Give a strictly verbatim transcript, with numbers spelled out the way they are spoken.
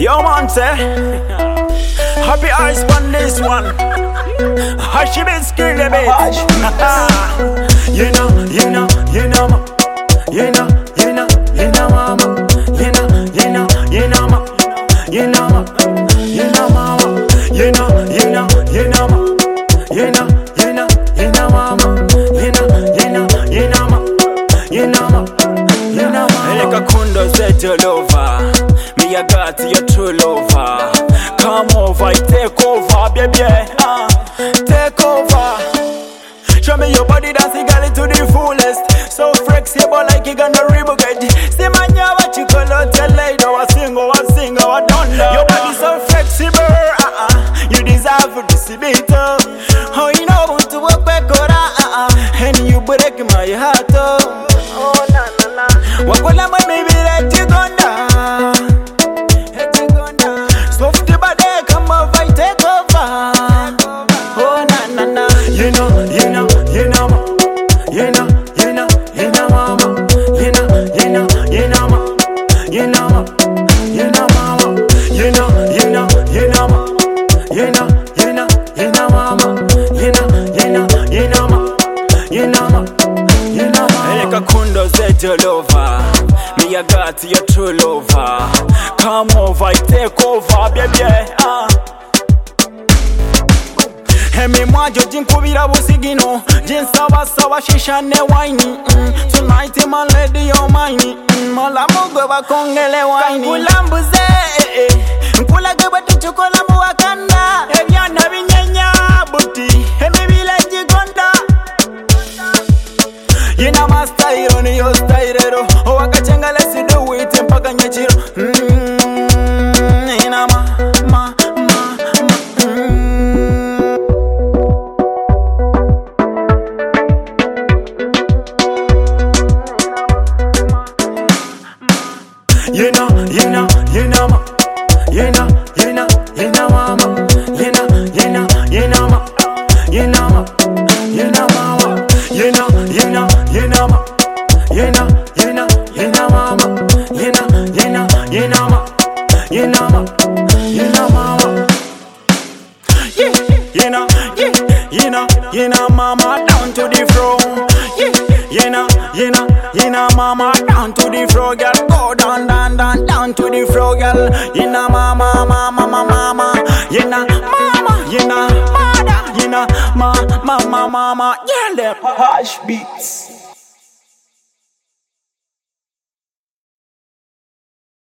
Yo man say happy eyes on this one. How she been scared a bit. You know, you know, you know ma. You know, you know, you know mama. You know, you know, you know ma. You know ma. You know mama. You know, you know, you know ma. You know, you know, you know mama. You know, you know, you know ma. You know ma. You know mama. Like a kundo set all over. Me I got your true lover. Come over, take over, baby. Uh, take over. Show me your body dancing, girl, to the fullest. So flexible, like you gonna rebuke. See man, you what you call out your lady. I sing, I sing, I don't know. Your body so flexible, uh uh. You deserve to see it. Oh, you know what to work back, uh uh. And you break my heart, oh. Oh na na na. What will I maybe let you go down? You know, you know, you know, ma. You know, you know, you know, mama. You know, you know, you know, ma. You know, ma. You know, mama. You know, you know, you know, ma. You know, you know, you know, mama. You know, you know, you know, ma. You know, ma. You know, mama. Like a kundo set all over. Me I got your true lover. Come over, take over, baby. Uh. Hemi mwajo jinkubira busigino jinsaba saba shisha ne wine mm. Tonight my lady your mine mm. Mola mugwe bakongele wine Kulambuze eh, eh. Nkulage batu chukola muwakanda Ebyana binyenya buti Hemi bila jigonda Yina ma style ni yo style ro Owakachenga lesi do it mpaka nyechiro mm. Yina ma ma You know, you know, you know, ma. You know, you know, you know, mama. You know, you know, you know, ma. You know, ma. You know, mama. You know, you know, you know, ma. You know, you know, you know, mama. You know, you know, you know, ma. You know, ma. You know, mama. Yeah, you know, yeah, you know, you know, mama. Down to the floor. Yeah, you know, you know, you know, mama. Down to the floor, girl. Go down, down, down, down to the floor, girl. You know, mama, mama, mama, mama. You know, mama, you know, mother. You know, mama, mama, mama. Yeah, them Hush Beats.